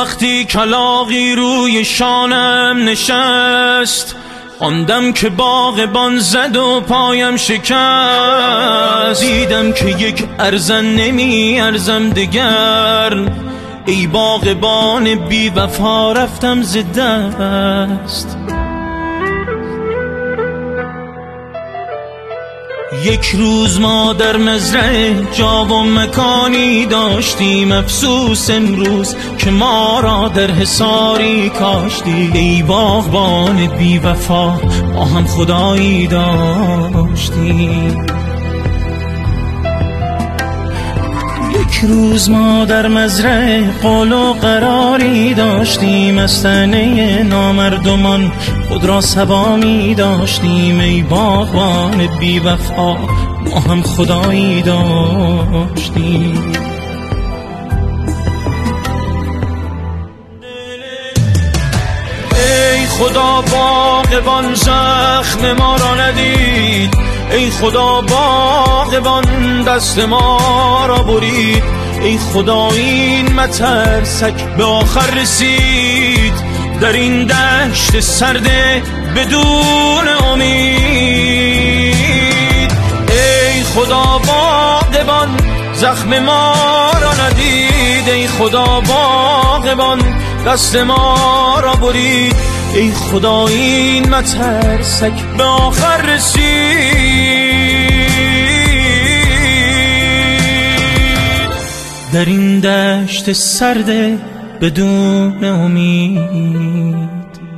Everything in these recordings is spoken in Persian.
وقتی کلاغی روی شانم نشست، آندم که باغبان زد و پایم شکست. دیدم که یک ارزن نمی ارزم دگر، ای باغبان بی وفا رفتم ز دست. یک روز ما در مزرعه جا و مکانی داشتیم، افسوس امروز که ما را در حصاری کاشتی. ای باغبان بی وفا ما هم خدایی داشتیم. یک روز ما در مزرعه قول و قراری داشتیم، از طعنه نامردمان خود را صبا می داشتیم. ای باغبان بی وفا ما هم خدایی داشتیم. ای خدا باغبان زخم ما را ندید، ای خدا باغبان دست ما را برید. ای خدا این مترسک به آخر رسید، در این دشت سرد بدون امید. ای خدا باغبان زخم ما را ندید، ای خدا باغبان دست ما را برید. ای خدا این مترسک به آخر رسید، در این دشت سرد بدون امید.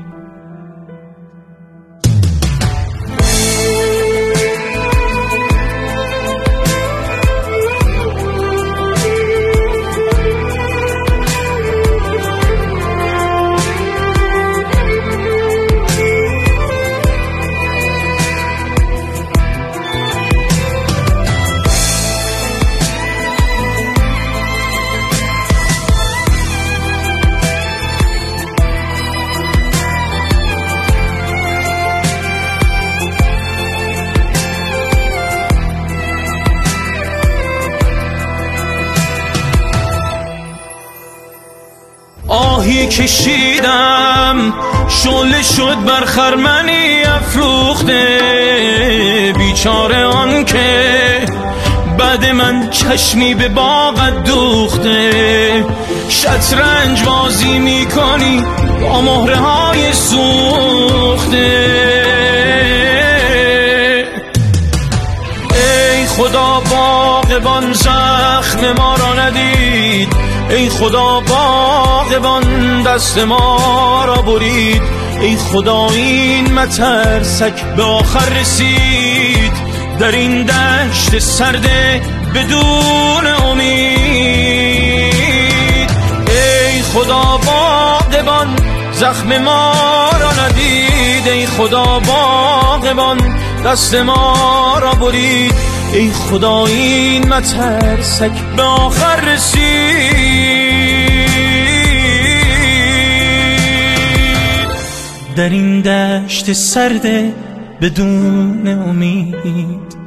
آهی کشیدم شعله شد بر خرمنی افروخته، بیچاره آن که بعد من چشمی به باغت دوخته. شطرنج بازی میکنی با مهره های سوخته. ای خدا باغبان زخم ما را ندید، ای خدا باغبان دست ما را برید. ای خدا این مترسک به آخر رسید، در این دشت سرد بدون امید. ای خدا باغبان زخم ما را ندید، ای خدا باغبان دست ما را برید. ای خدا این مترسک به آخر رسید، در این دشت سرد بدون امید.